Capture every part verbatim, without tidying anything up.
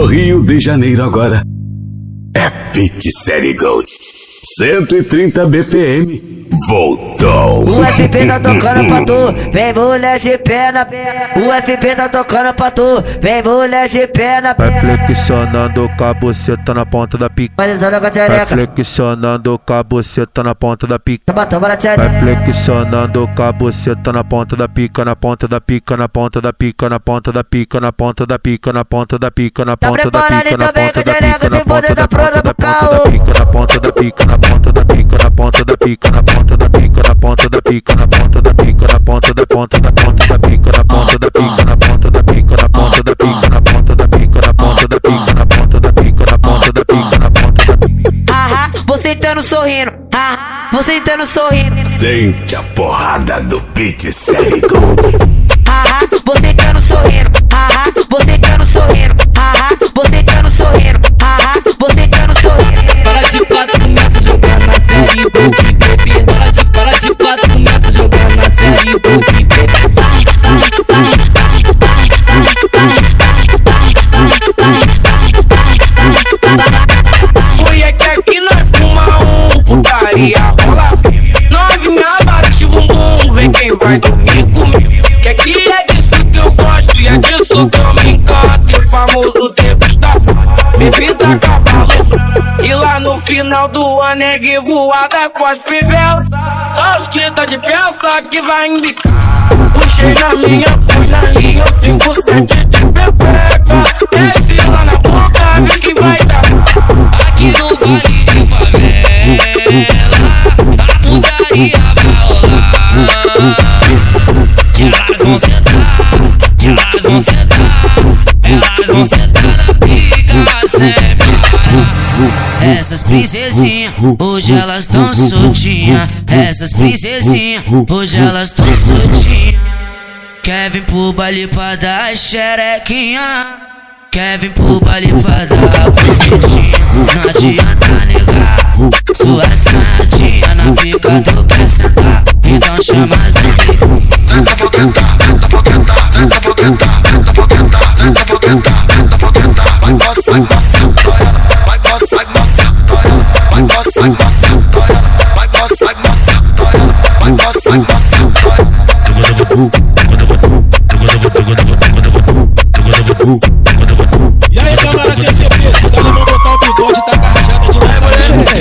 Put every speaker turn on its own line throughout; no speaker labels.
Rio de Janeiro agora é Pit Série Gold. cento e trinta B P M. Voltou.
O F P tá tocando pra tu, vem mulher de pé na perna. O F P tá tocando pra tu, vem mulher de pé na perna.
Vai flexionando com a buceta na ponta da pica.
Vai desando com a
Vai
xereca.
flexionando com a buceta na ponta da pica.
Toma, toma na
Vai
xereca.
flexionando com a buceta na ponta da pica, na ponta da pica, na ponta da pica, na ponta da pica, na ponta da pica, na ponta da pica, na
Tá
ponta da
preparado
pica, na
então vem com
ponta
a
da
xereca,
pica, na
se for
ponta
da
da
prova
pica,
pro
na
caô.
ponta da pica, na ponta da pica, na ponta da pica, na ponta da pica, na ponta da pica, na ponta da pica, na ponta da pica, na ponta da ponta da ponta da pica, na ponta da pica, na ponta da pica, na ponta da pica, na ponta da pica, na ponta da pica, na ponta da pica, na ponta da pica, na ponta da pica.
Haha, você tando sorrindo. Haha, você tando sorrindo.
Sente a porrada do Pit Série Gold.
Haha, você tando sorrindo. Haha, você tando sorrindo. Haha, você tando sorrindo. Haha, você tando sorrindo.
Para de quatro, começa a jogar na série Gold, bebê. Para de, para de quatro, começa a jogar na série Gold, bebê.
Oi, é que aqui nós fuma um, putaria rola firme. Novinha bate bumbum, vem quem vai dormir comigo. Que aqui é disso que eu gosto e é disso que eu me encanto. E o famoso degustação, bebida cavalo. E lá no final do ano é voada com as pivelas. Só os que tá de peça que vai embicar. Puxei na minha, fui na linha, cinco sete de pepeca. Desce lá na boca, vi que vai dar.
Aqui no baile de favela, a putaria vai rolar. Que elas vão sentar, que elas vão sentar, elas vão sentar na pica sempre. Essas princesinhas, hoje elas tão soltinhas. Essas princesinhas, hoje elas tão soltinhas. Quer vir pro baile pra dar xerequinha, quer vir pro baile pra dar bucetinha. Não adianta negar, sua sardinha na pica tu quer sentar, então chama as amigas.
Tenta foguentar, tenta foguentar, tenta foguentar, tenta foguentar, tenta foguentar, tenta foguentar. Vai passar, passando ela, vai passar, passando ela, vai passar, passando ela, vai passar, passando ela, vai passar, passando ela.
E aí, camarada, quer ser preso? Tá limão, botar o bigode, tá com a rajada de leve.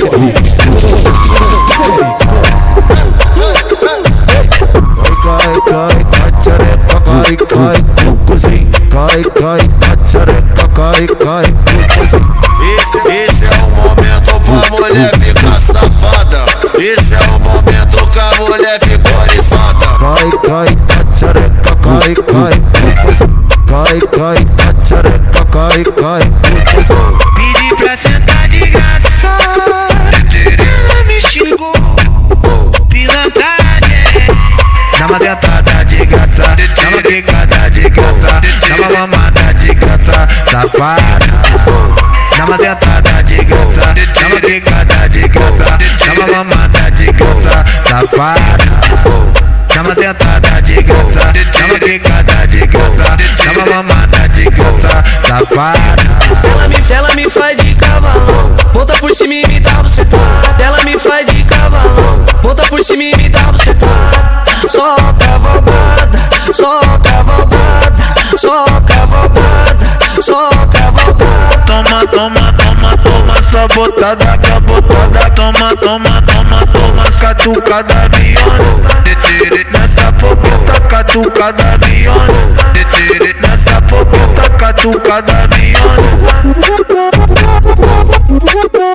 Cai, cai, cai, xereca, cai, cai, cucuzinho. Cai, cai, cai, xereca, cai, cai, cucuzinho.
Esse, esse é o momento pra mulher ficar safada. Esse é o momento que a mulher ficou oriçada.
Cai, cai, cai, xereca, cai, cai, cucuzinho. Cai, cai, cai, xereca, cai, cai, cucuzinho.
Pedi pra sentar de graça, ela me xingou, pilantragem.
Dá uma sentada de graça, dá uma quicada de graça, dá uma mamada de graça, safada. Dá uma sentada de graça, dá uma quicada de graça, dá uma mamada de graça, safada. Dá uma sentada de graça, dá uma quicada de graça, dá uma mamada de graça, safada.
Ela me, ela me faz de cavalão, monta por cima e me dá bucetada. Ela me faz de cavalão, monta por cima e me dá bucetada. Só cavalgada, só cavalgada, só cavalgada, só cavalgada.
Toma, toma, toma, toma, essa botada, cabotada. Toma, toma, toma, toma, catucada aviona. Nessa fogueta, catucada aviona. Nessa fogueta, catucada aviona.